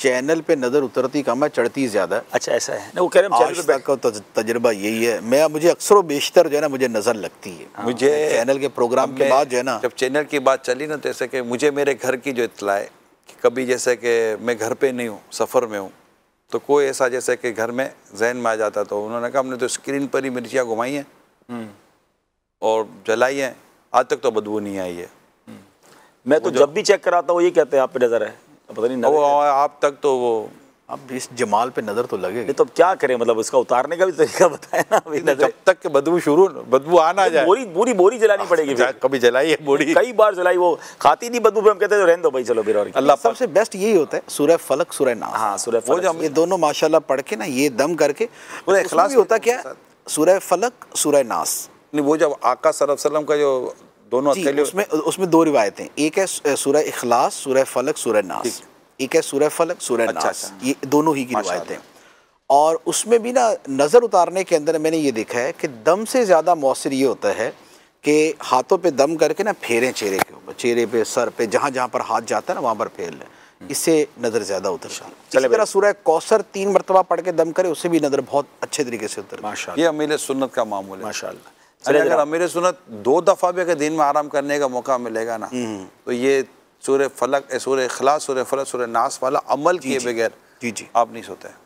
Channel पे नज़र उतरती कम है, चढ़ती ज़्यादा है। अच्छा ऐसा है ना, वो कह रहे हैं आज तक का तजुर्बा यही है। मुझे अक्सर बेशतर जो है ना मुझे नज़र लगती है। मुझे चैनल के प्रोग्राम के बाद जो है ना, जब चैनल की बात चली ना, जैसे कि मुझे मेरे घर की जो इत्तला है कि कभी जैसे कि मैं घर पे नहीं हूँ, सफ़र में हूँ, तो कोई ऐसा जैसे कि घर में जहन में आ जाता, तो उन्होंने कहा हमने तो स्क्रीन पर ही मिर्चियाँ घुमाई हैं और जलाई हैं, आज तक तो बदबू नहीं आई है। मैं तो जब भी चेक कराता हूँ ये कहते हैं आप पे नज़र है, पता नहीं वो आप तक तो वो अब इस जमाल पे नज़र तो लगेगी। तो अब क्या करें, मतलब उसका उतारने का भी तरीका बताए ना अभी। जब तक के बदबू आ ना जाए, पूरी बोरी जलानी पड़ेगी। कभी जलाई है बोरी, कई बार जलाई, वो खाती नहीं बदबू पे, हम कहते हैं रहने दो भाई, चलो फिर। और अल्लाह सबसे बेस्ट यही होता है सूरह फलक सूरह नास। हाँ सूरह फलक, ये दोनों माशाल्लाह पढ़ के ना, ये दम करके पूरा इखलास भी होता क्या, सूरह फलक सूरह नास। नहीं, वो जब आका सल्लल्लाहु अलैहि वसल्लम का जो दोनों उसमें दो रिवायतें, एक है सूरह इखलास सूरह फलक सूरह नास, एक है सूरह फलक सूरह नास, ये दोनों ही की रिवायतें। और उसमें भी ना नज़र उतारने के अंदर मैंने ये देखा है कि दम से ज़्यादा मौसर ये होता है कि हाथों पे दम करके ना फेरें चेहरे के ऊपर, चेहरे पे, सर पे, जहाँ जहाँ पर हाथ जाता है ना वहाँ पर फेर लें, इससे नज़र ज़्यादा उतरती है। इसी तरह सूरह कौसर 3 मरतबा पढ़ के दम करे, उससे भी नज़र बहुत अच्छे तरीके से उतरती है। माशाअल्लाह, ये अमीर सुन्नत का मामूल है माशाअल्लाह। अगर अमीर सुन्नत 2 दफ़ा भी अगर दिन में आराम करने का मौका मिलेगा ना, तो ये सूरह फलक, सूरह इखलास, सूरह फलक, सूरह नास वाला अमल किए बगैर आप नहीं सोते।